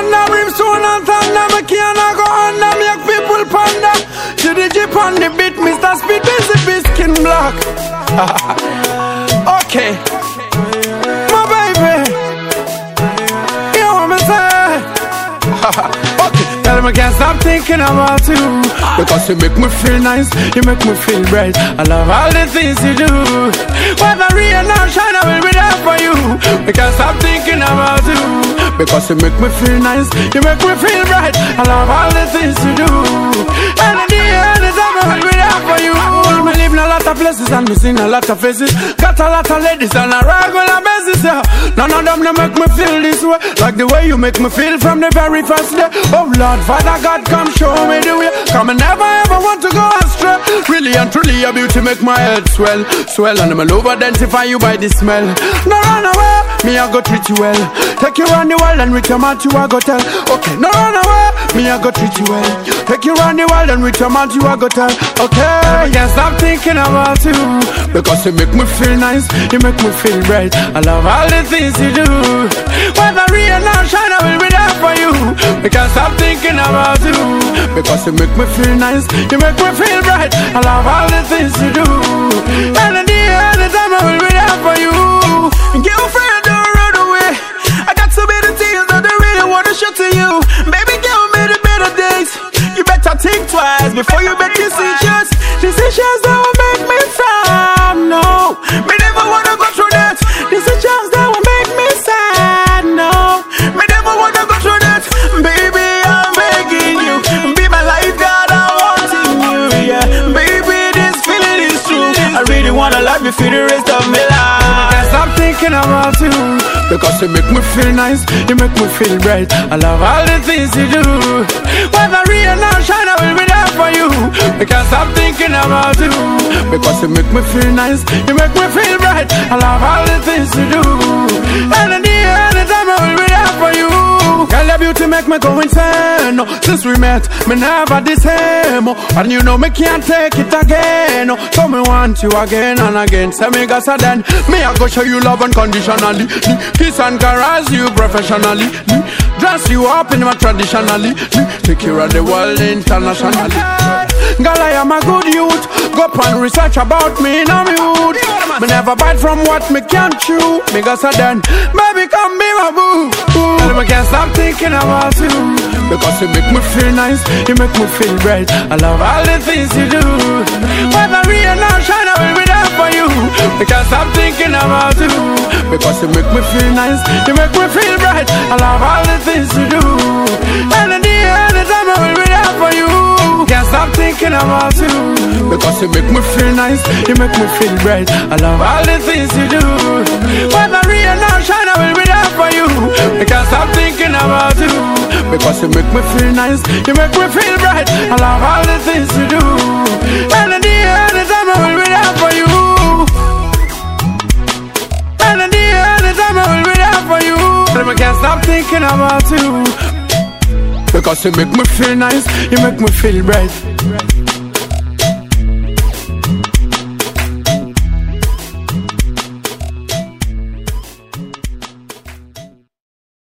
under, brimstone and thunder. Me can't go under, make people ponder. To the jeep on the beat, Mr. Speed, busy skin black. Okay, my baby, you want me say? Okay, tell him I can't stop thinking about you, because you make me feel nice, you make me feel bright. I love all the things you do. Whether rain or shine, I will be there for you. I can't stop thinking about you, because you make me feel nice, you make me feel bright. I love all the things you do. And in the end, I will be there for you. Me live in a lot of places and me seen a lot of faces. Got a lot of ladies on a regular basis, yeah. None of them make me feel this way, like the way you make me feel from the very first day. Oh Lord, Father God, come show me the way. Come and never ever want to go astray. Really and truly your beauty make my head swell, swell. And I'll over identify you by the smell. No run away, me I go treat you well. Take you around the world and with your mouth you I go tell. Okay, no run away, me I go treat you well. Take you around the world and with your mouth you I go tell. Okay, I can't stop thinking about you, because you make me feel nice, you make me feel bright. I love all the things you do. Whether rain or shine, I will be there for you. I can't stop thinking about you, because you make me feel nice, you make me feel bright. I love all the things you do. And in the end, the time I will be there for you. Girlfriend, don't run away. I got so many things that I really wanna show to you. Baby girl, made it better days. You better think twice before you make decisions. Decisions that will make me frown. No, me never wanna go through that. Decisions that will make me sad. No, me never wanna go through that. Baby, I'm begging you, be my lifeguard, I'm wanting you, yeah. Baby, this feeling is true. I really wanna love you for the rest of my life. I can't stop thinking about you, because you make me feel nice, you make me feel bright. I love all the things you do. Whether rain or shine, I will be there for you. I can't stop thinking about you, because you make me feel nice, you make me feel bright. I love all the things you do. And in the end, the time I will be there for you. Girl, your beauty make me go insane. Since we met, me never the same. And you know me can't take it again. So me want you again and again. Say me go so then, me I go show you love unconditionally. Kiss and caress you professionally. Dress you up in my traditionally. Take you around the world internationally. Girl, I am a good youth. Go up and research about me in a mood. Me never bite from what me can't chew. Me go so then, baby come be my boo. Girl, I can't stop thinking about you, because you make me feel nice, you make me feel bright. I love all the things you do. Whether rain or shine, I will be there for you. I can't stop thinking about you, because you make me feel nice, you make me feel bright. I love all the things you do. And in the end, the time I will be there for you. Can't stop thinking about you, because you make me feel nice, you make me feel bright. I love all the things you do. Whether rain or shine, I will be there for you. I can't stop thinking about you, because you make me feel nice, you make me feel bright. I love all the things you do. And in the end, the time I will be there for you. And in the end, the time I will be there for you. I can't stop thinking about you, because you make me feel nice, you make me feel bright.